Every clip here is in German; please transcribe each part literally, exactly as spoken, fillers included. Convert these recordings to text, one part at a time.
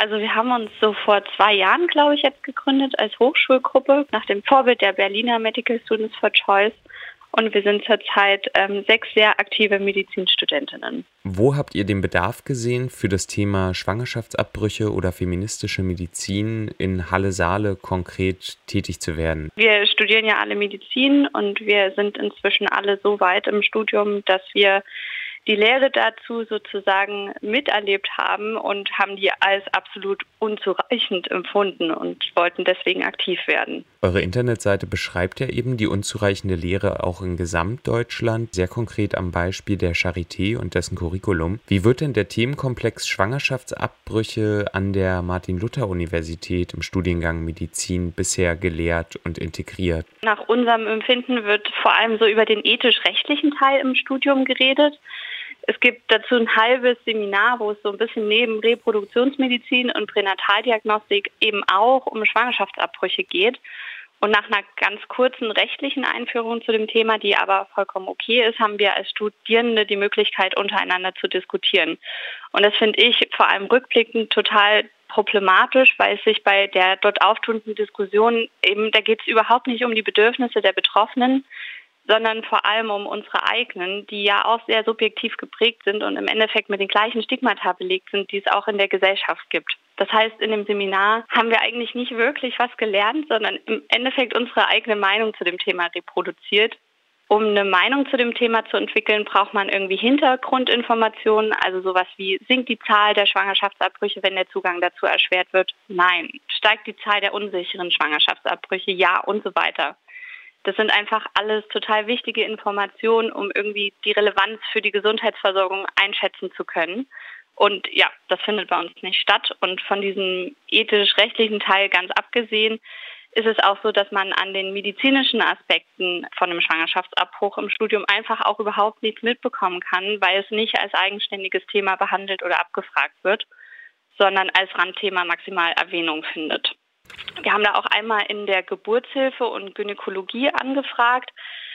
Also wir haben uns so vor zwei Jahren, glaube ich, jetzt gegründet als Hochschulgruppe nach dem Vorbild der Berliner Medical Students for Choice. Und wir sind zurzeit ähm, sechs sehr aktive Medizinstudentinnen. Wo habt ihr den Bedarf gesehen, für das Thema Schwangerschaftsabbrüche oder feministische Medizin in Halle-Saale konkret tätig zu werden? Wir studieren ja alle Medizin und wir sind inzwischen alle so weit im Studium, dass wir die Lehre dazu sozusagen miterlebt haben und haben die als absolut unzureichend empfunden und wollten deswegen aktiv werden. Eure Internetseite beschreibt ja eben die unzureichende Lehre auch in Gesamtdeutschland, sehr konkret am Beispiel der Charité und dessen Curriculum. Wie wird denn der Themenkomplex Schwangerschaftsabbrüche an der Martin-Luther-Universität im Studiengang Medizin bisher gelehrt und integriert? Nach unserem Empfinden wird vor allem so über den ethisch-rechtlichen Teil im Studium geredet. Es gibt dazu ein halbes Seminar, wo es so ein bisschen neben Reproduktionsmedizin und Pränataldiagnostik eben auch um Schwangerschaftsabbrüche geht. Und nach einer ganz kurzen rechtlichen Einführung zu dem Thema, die aber vollkommen okay ist, haben wir als Studierende die Möglichkeit, untereinander zu diskutieren. Und das finde ich vor allem rückblickend total problematisch, weil es sich bei der dort auftuenden Diskussion eben, da geht es überhaupt nicht um die Bedürfnisse der Betroffenen, sondern vor allem um unsere eigenen, die ja auch sehr subjektiv geprägt sind und im Endeffekt mit den gleichen Stigmata belegt sind, die es auch in der Gesellschaft gibt. Das heißt, in dem Seminar haben wir eigentlich nicht wirklich was gelernt, sondern im Endeffekt unsere eigene Meinung zu dem Thema reproduziert. Um eine Meinung zu dem Thema zu entwickeln, braucht man irgendwie Hintergrundinformationen, also sowas wie, sinkt die Zahl der Schwangerschaftsabbrüche, wenn der Zugang dazu erschwert wird? Nein. Steigt die Zahl der unsicheren Schwangerschaftsabbrüche? Ja, und so weiter. Das sind einfach alles total wichtige Informationen, um irgendwie die Relevanz für die Gesundheitsversorgung einschätzen zu können. Und ja, das findet bei uns nicht statt. Und von diesem ethisch-rechtlichen Teil ganz abgesehen, ist es auch so, dass man an den medizinischen Aspekten von einem Schwangerschaftsabbruch im Studium einfach auch überhaupt nichts mitbekommen kann, weil es nicht als eigenständiges Thema behandelt oder abgefragt wird, sondern als Randthema maximal Erwähnung findet. Wir haben da auch einmal in der Geburtshilfe und Gynäkologie angefragt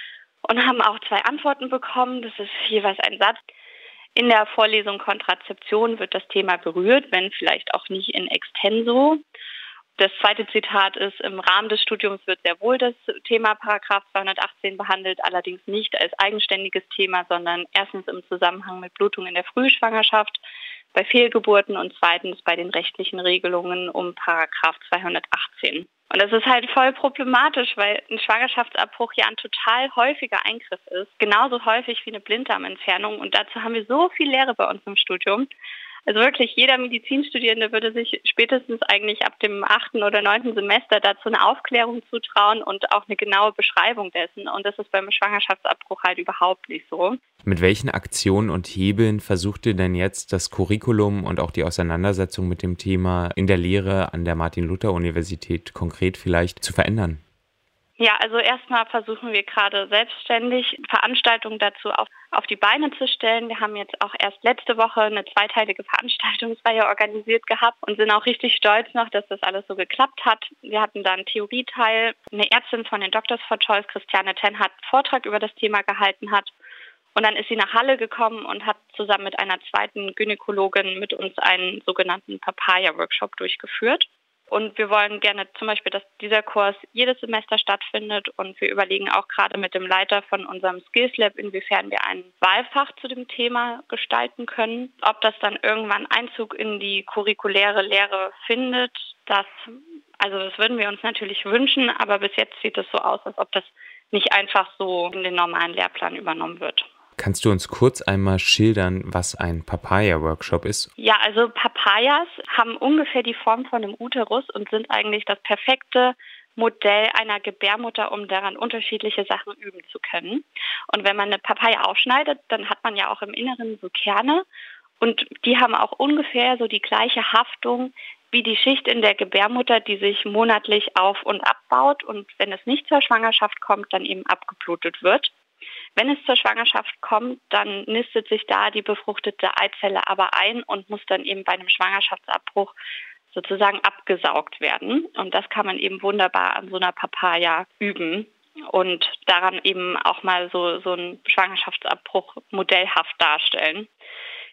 und haben auch zwei Antworten bekommen. Das ist jeweils ein Satz. In der Vorlesung Kontrazeption wird das Thema berührt, wenn vielleicht auch nicht in extenso. Das zweite Zitat ist, im Rahmen des Studiums wird sehr wohl das Thema Paragraph zweihundertachtzehn behandelt, allerdings nicht als eigenständiges Thema, sondern erstens im Zusammenhang mit Blutung in der Frühschwangerschaft, bei Fehlgeburten und zweitens bei den rechtlichen Regelungen um Paragraph zweihundertachtzehn. Und das ist halt voll problematisch, weil ein Schwangerschaftsabbruch ja ein total häufiger Eingriff ist, genauso häufig wie eine Blinddarmentfernung. Und dazu haben wir so viel Lehre bei uns im Studium. Also wirklich, jeder Medizinstudierende würde sich spätestens eigentlich ab dem achten oder neunten Semester dazu eine Aufklärung zutrauen und auch eine genaue Beschreibung dessen. Und das ist beim Schwangerschaftsabbruch halt überhaupt nicht so. Mit welchen Aktionen und Hebeln versucht ihr denn jetzt das Curriculum und auch die Auseinandersetzung mit dem Thema in der Lehre an der Martin-Luther-Universität konkret vielleicht zu verändern? Ja, also erstmal versuchen wir gerade selbstständig Veranstaltungen dazu auf, auf die Beine zu stellen. Wir haben jetzt auch erst letzte Woche eine zweiteilige Veranstaltungsreihe organisiert gehabt und sind auch richtig stolz noch, dass das alles so geklappt hat. Wir hatten da einen Theorieteil. Eine Ärztin von den Doctors for Choice, Christiane Ten, hat einen Vortrag über das Thema gehalten hat. Und dann ist sie nach Halle gekommen und hat zusammen mit einer zweiten Gynäkologin mit uns einen sogenannten Papaya-Workshop durchgeführt. Und wir wollen gerne zum Beispiel, dass dieser Kurs jedes Semester stattfindet. Und wir überlegen auch gerade mit dem Leiter von unserem Skills Lab, inwiefern wir ein Wahlfach zu dem Thema gestalten können. Ob das dann irgendwann Einzug in die curriculäre Lehre findet, das, also das würden wir uns natürlich wünschen. Aber bis jetzt sieht es so aus, als ob das nicht einfach so in den normalen Lehrplan übernommen wird. Kannst du uns kurz einmal schildern, was ein Papaya-Workshop ist? Ja, also Papayas haben ungefähr die Form von einem Uterus und sind eigentlich das perfekte Modell einer Gebärmutter, um daran unterschiedliche Sachen üben zu können. Und wenn man eine Papaya aufschneidet, dann hat man ja auch im Inneren so Kerne und die haben auch ungefähr so die gleiche Haftung wie die Schicht in der Gebärmutter, die sich monatlich auf- und abbaut und wenn es nicht zur Schwangerschaft kommt, dann eben abgeblutet wird. Wenn es zur Schwangerschaft kommt, dann nistet sich da die befruchtete Eizelle aber ein und muss dann eben bei einem Schwangerschaftsabbruch sozusagen abgesaugt werden. Und das kann man eben wunderbar an so einer Papaya üben und daran eben auch mal so, so einen Schwangerschaftsabbruch modellhaft darstellen.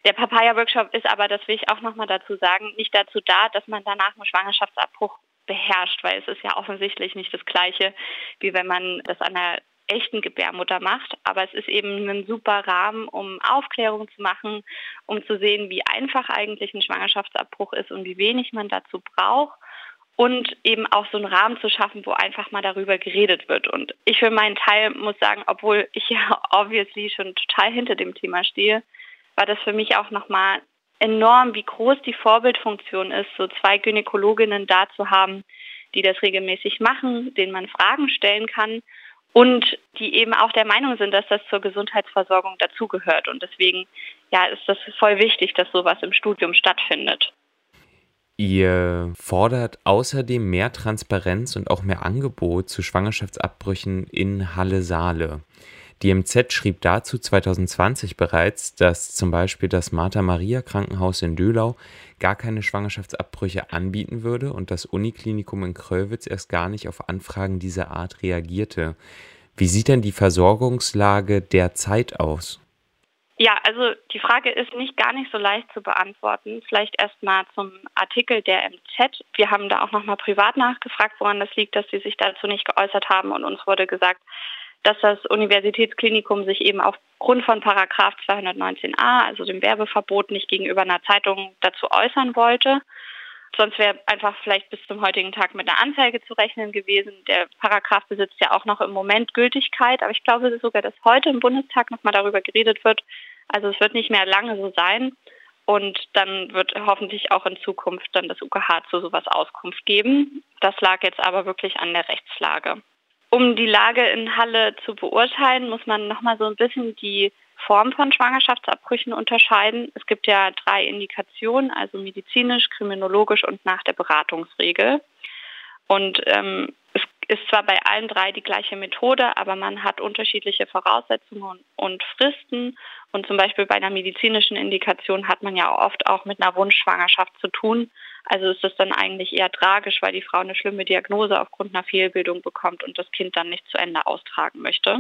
Der Papaya-Workshop ist aber, das will ich auch nochmal dazu sagen, nicht dazu da, dass man danach einen Schwangerschaftsabbruch beherrscht, weil es ist ja offensichtlich nicht das Gleiche, wie wenn man das an einer echten Gebärmutter macht. Aber es ist eben ein super Rahmen, um Aufklärung zu machen, um zu sehen, wie einfach eigentlich ein Schwangerschaftsabbruch ist und wie wenig man dazu braucht. Und eben auch so einen Rahmen zu schaffen, wo einfach mal darüber geredet wird. Und ich für meinen Teil muss sagen, obwohl ich ja obviously schon total hinter dem Thema stehe, war das für mich auch nochmal enorm, wie groß die Vorbildfunktion ist, so zwei Gynäkologinnen da zu haben, die das regelmäßig machen, denen man Fragen stellen kann und die eben auch der Meinung sind, dass das zur Gesundheitsversorgung dazugehört. Und deswegen ja, ist das voll wichtig, dass sowas im Studium stattfindet. Ihr fordert außerdem mehr Transparenz und auch mehr Angebot zu Schwangerschaftsabbrüchen in Halle-Saale. Die M Z schrieb dazu zwanzig zwanzig bereits, dass zum Beispiel das Martha-Maria-Krankenhaus in Döhlau gar keine Schwangerschaftsabbrüche anbieten würde und das Uniklinikum in Cröwitz erst gar nicht auf Anfragen dieser Art reagierte. Wie sieht denn die Versorgungslage derzeit aus? Ja, also die Frage ist nicht gar nicht so leicht zu beantworten. Vielleicht erst mal zum Artikel der M Z. Wir haben da auch noch mal privat nachgefragt, woran das liegt, dass sie sich dazu nicht geäußert haben. Und uns wurde gesagt, dass das Universitätsklinikum sich eben aufgrund von Paragraph zweihundertneunzehn a, also dem Werbeverbot, nicht gegenüber einer Zeitung dazu äußern wollte. Sonst wäre einfach vielleicht bis zum heutigen Tag mit einer Anzeige zu rechnen gewesen. Der Paragraph besitzt ja auch noch im Moment Gültigkeit, aber ich glaube sogar, dass heute im Bundestag noch mal darüber geredet wird. Also es wird nicht mehr lange so sein und dann wird hoffentlich auch in Zukunft dann das U K H zu sowas Auskunft geben. Das lag jetzt aber wirklich an der Rechtslage. Um die Lage in Halle zu beurteilen, muss man noch mal so ein bisschen die Form von Schwangerschaftsabbrüchen unterscheiden. Es gibt ja drei Indikationen, also medizinisch, kriminologisch und nach der Beratungsregel. Und ähm, es ist zwar bei allen drei die gleiche Methode, aber man hat unterschiedliche Voraussetzungen und Fristen. Und zum Beispiel bei einer medizinischen Indikation hat man ja oft auch mit einer Wunschschwangerschaft zu tun. Also ist das dann eigentlich eher tragisch, weil die Frau eine schlimme Diagnose aufgrund einer Fehlbildung bekommt und das Kind dann nicht zu Ende austragen möchte.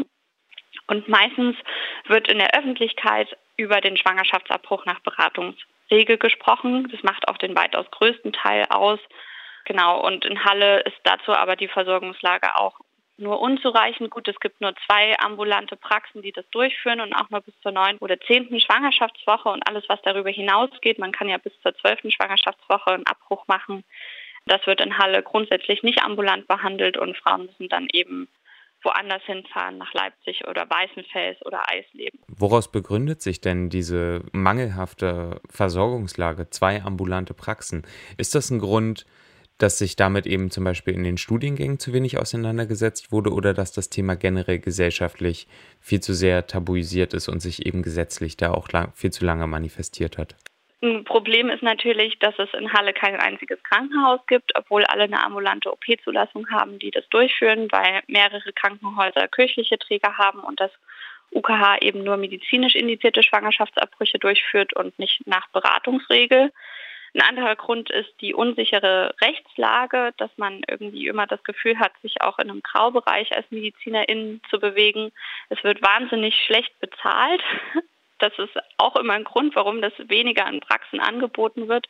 Und meistens wird in der Öffentlichkeit über den Schwangerschaftsabbruch nach Beratungsregel gesprochen. Das macht auch den weitaus größten Teil aus. Genau, und in Halle ist dazu aber die Versorgungslage auch nur unzureichend. Gut, es gibt nur zwei ambulante Praxen, die das durchführen und auch nur bis zur neunten oder zehnten Schwangerschaftswoche und alles, was darüber hinausgeht. Man kann ja bis zur zwölften Schwangerschaftswoche einen Abbruch machen. Das wird in Halle grundsätzlich nicht ambulant behandelt und Frauen müssen dann eben woanders hinfahren, nach Leipzig oder Weißenfels oder Eisleben. Woraus begründet sich denn diese mangelhafte Versorgungslage, zwei ambulante Praxen? Ist das ein Grund, dass sich damit eben zum Beispiel in den Studiengängen zu wenig auseinandergesetzt wurde oder dass das Thema generell gesellschaftlich viel zu sehr tabuisiert ist und sich eben gesetzlich da auch lang, viel zu lange manifestiert hat? Ein Problem ist natürlich, dass es in Halle kein einziges Krankenhaus gibt, obwohl alle eine ambulante O P-Zulassung haben, die das durchführen, weil mehrere Krankenhäuser kirchliche Träger haben und das U K H eben nur medizinisch indizierte Schwangerschaftsabbrüche durchführt und nicht nach Beratungsregel. Ein anderer Grund ist die unsichere Rechtslage, dass man irgendwie immer das Gefühl hat, sich auch in einem Graubereich als MedizinerInnen zu bewegen. Es wird wahnsinnig schlecht bezahlt. Das ist auch immer ein Grund, warum das weniger an Praxen angeboten wird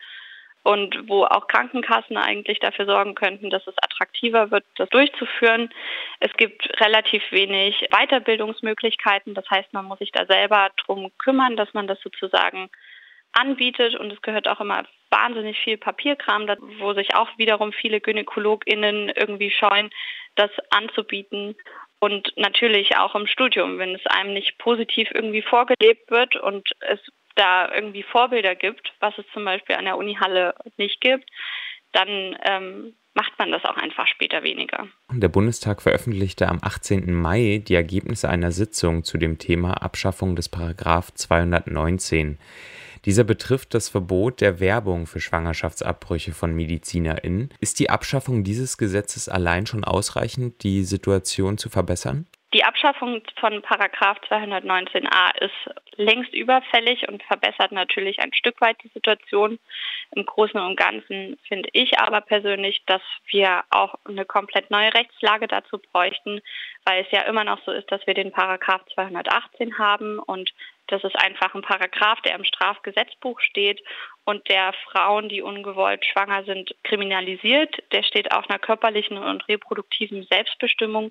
und wo auch Krankenkassen eigentlich dafür sorgen könnten, dass es attraktiver wird, das durchzuführen. Es gibt relativ wenig Weiterbildungsmöglichkeiten. Das heißt, man muss sich da selber drum kümmern, dass man das sozusagen anbietet und es gehört auch immer wahnsinnig viel Papierkram, wo sich auch wiederum viele GynäkologInnen irgendwie scheuen, das anzubieten. Und natürlich auch im Studium, wenn es einem nicht positiv irgendwie vorgelebt wird und es da irgendwie Vorbilder gibt, was es zum Beispiel an der Uni Halle nicht gibt, dann ähm, macht man das auch einfach später weniger. Der Bundestag veröffentlichte am achtzehnten Mai die Ergebnisse einer Sitzung zu dem Thema Abschaffung des Paragraph zweihundertneunzehn. Dieser betrifft das Verbot der Werbung für Schwangerschaftsabbrüche von MedizinerInnen. Ist die Abschaffung dieses Gesetzes allein schon ausreichend, die Situation zu verbessern? Die Abschaffung von Paragraph zweihundertneunzehn a ist längst überfällig und verbessert natürlich ein Stück weit die Situation. Im Großen und Ganzen finde ich aber persönlich, dass wir auch eine komplett neue Rechtslage dazu bräuchten, weil es ja immer noch so ist, dass wir den Paragraph zweihundertachtzehn haben und Das ist einfach ein Paragraph, der im Strafgesetzbuch steht und der Frauen, die ungewollt schwanger sind, kriminalisiert. Der steht auch einer körperlichen und reproduktiven Selbstbestimmung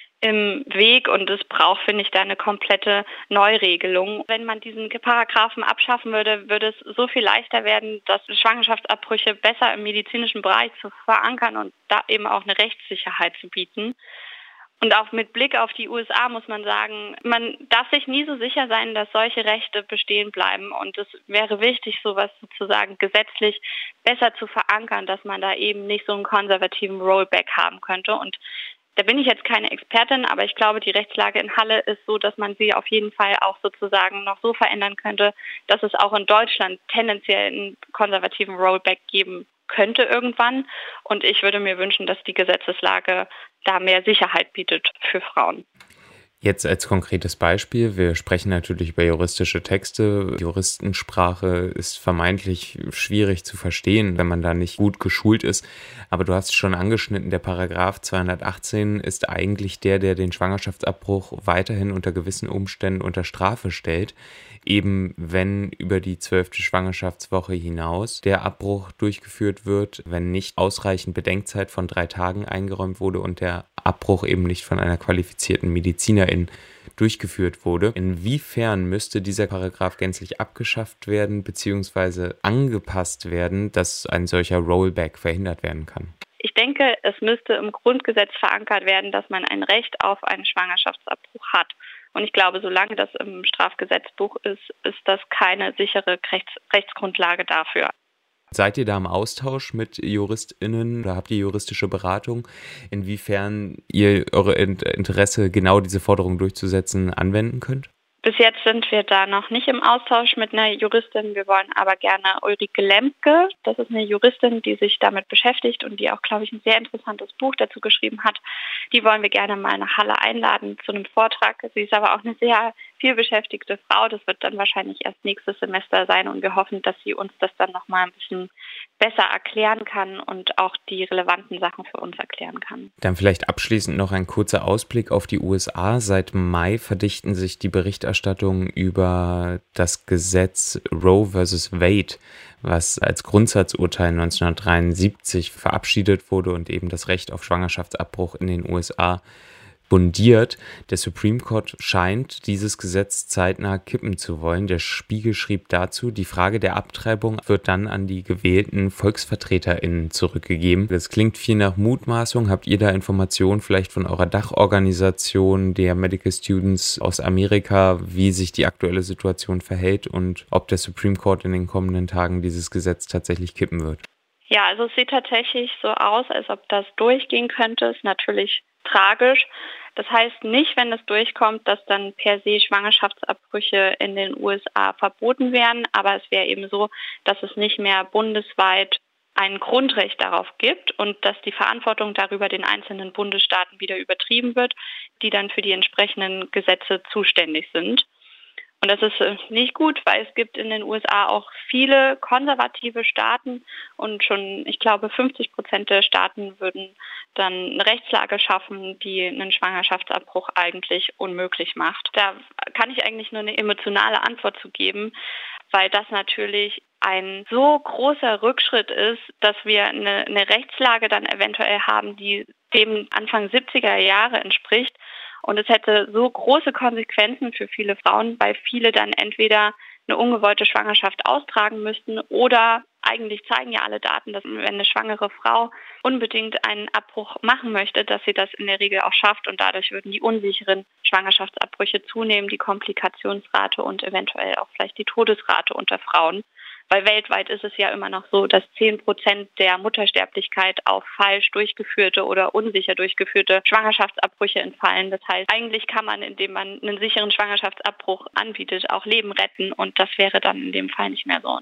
im Weg und es braucht, finde ich, da eine komplette Neuregelung. Wenn man diesen Paragraphen abschaffen würde, würde es so viel leichter werden, dass Schwangerschaftsabbrüche besser im medizinischen Bereich zu verankern und da eben auch eine Rechtssicherheit zu bieten. Und auch mit Blick auf die U S A muss man sagen, man darf sich nie so sicher sein, dass solche Rechte bestehen bleiben. Und es wäre wichtig, sowas sozusagen gesetzlich besser zu verankern, dass man da eben nicht so einen konservativen Rollback haben könnte. Und da bin ich jetzt keine Expertin, aber ich glaube, die Rechtslage in Halle ist so, dass man sie auf jeden Fall auch sozusagen noch so verändern könnte, dass es auch in Deutschland tendenziell einen konservativen Rollback geben könnte irgendwann. Und ich würde mir wünschen, dass die Gesetzeslage da mehr Sicherheit bietet für Frauen. Jetzt als konkretes Beispiel, wir sprechen natürlich über juristische Texte. Juristensprache ist vermeintlich schwierig zu verstehen, wenn man da nicht gut geschult ist. Aber du hast es schon angeschnitten, der Paragraph zweihundertachtzehn ist eigentlich der, der den Schwangerschaftsabbruch weiterhin unter gewissen Umständen unter Strafe stellt. Eben wenn über die zwölfte Schwangerschaftswoche hinaus der Abbruch durchgeführt wird, wenn nicht ausreichend Bedenkzeit von drei Tagen eingeräumt wurde und der Abbruch eben nicht von einer qualifizierten Medizinerin durchgeführt wurde. Inwiefern müsste dieser Paragraph gänzlich abgeschafft werden bzw. angepasst werden, dass ein solcher Rollback verhindert werden kann? Ich denke, es müsste im Grundgesetz verankert werden, dass man ein Recht auf einen Schwangerschaftsabbruch hat. Und ich glaube, solange das im Strafgesetzbuch ist, ist das keine sichere Rechts- Rechtsgrundlage dafür. Seid ihr da im Austausch mit JuristInnen oder habt ihr juristische Beratung, inwiefern ihr eure Interesse, genau diese Forderung durchzusetzen, anwenden könnt? Bis jetzt sind wir da noch nicht im Austausch mit einer Juristin. Wir wollen aber gerne Ulrike Lemke, das ist eine Juristin, die sich damit beschäftigt und die auch, glaube ich, ein sehr interessantes Buch dazu geschrieben hat. Die wollen wir gerne mal nach Halle einladen zu einem Vortrag. Sie ist aber auch eine sehr viel beschäftigte Frau. Das wird dann wahrscheinlich erst nächstes Semester sein und wir hoffen, dass sie uns das dann nochmal ein bisschen besser erklären kann und auch die relevanten Sachen für uns erklären kann. Dann vielleicht abschließend noch ein kurzer Ausblick auf die U S A. Seit Mai verdichten sich die Berichterstattung über das Gesetz Roe versus Wade, was als Grundsatzurteil neunzehnhundertdreiundsiebzig verabschiedet wurde und eben das Recht auf Schwangerschaftsabbruch in den U S A bundiert. Der Supreme Court scheint dieses Gesetz zeitnah kippen zu wollen. Der Spiegel schrieb dazu, die Frage der Abtreibung wird dann an die gewählten VolksvertreterInnen zurückgegeben. Das klingt viel nach Mutmaßung. Habt ihr da Informationen vielleicht von eurer Dachorganisation der Medical Students aus Amerika, wie sich die aktuelle Situation verhält und ob der Supreme Court in den kommenden Tagen dieses Gesetz tatsächlich kippen wird? Ja, also es sieht tatsächlich so aus, als ob das durchgehen könnte. Ist natürlich tragisch. Das heißt nicht, wenn es durchkommt, dass dann per se Schwangerschaftsabbrüche in den U S A verboten werden, aber es wäre eben so, dass es nicht mehr bundesweit ein Grundrecht darauf gibt und dass die Verantwortung darüber den einzelnen Bundesstaaten wieder übertrieben wird, die dann für die entsprechenden Gesetze zuständig sind. Und das ist nicht gut, weil es gibt in den U S A auch viele konservative Staaten und schon, ich glaube, fünfzig Prozent der Staaten würden dann eine Rechtslage schaffen, die einen Schwangerschaftsabbruch eigentlich unmöglich macht. Da kann ich eigentlich nur eine emotionale Antwort zu geben, weil das natürlich ein so großer Rückschritt ist, dass wir eine, eine Rechtslage dann eventuell haben, die dem Anfang siebziger Jahre entspricht. Und es hätte so große Konsequenzen für viele Frauen, weil viele dann entweder eine ungewollte Schwangerschaft austragen müssten oder eigentlich zeigen ja alle Daten, dass wenn eine schwangere Frau unbedingt einen Abbruch machen möchte, dass sie das in der Regel auch schafft und dadurch würden die unsicheren Schwangerschaftsabbrüche zunehmen, die Komplikationsrate und eventuell auch vielleicht die Todesrate unter Frauen. Weil weltweit ist es ja immer noch so, dass zehn Prozent der Muttersterblichkeit auf falsch durchgeführte oder unsicher durchgeführte Schwangerschaftsabbrüche entfallen. Das heißt, eigentlich kann man, indem man einen sicheren Schwangerschaftsabbruch anbietet, auch Leben retten und das wäre dann in dem Fall nicht mehr so.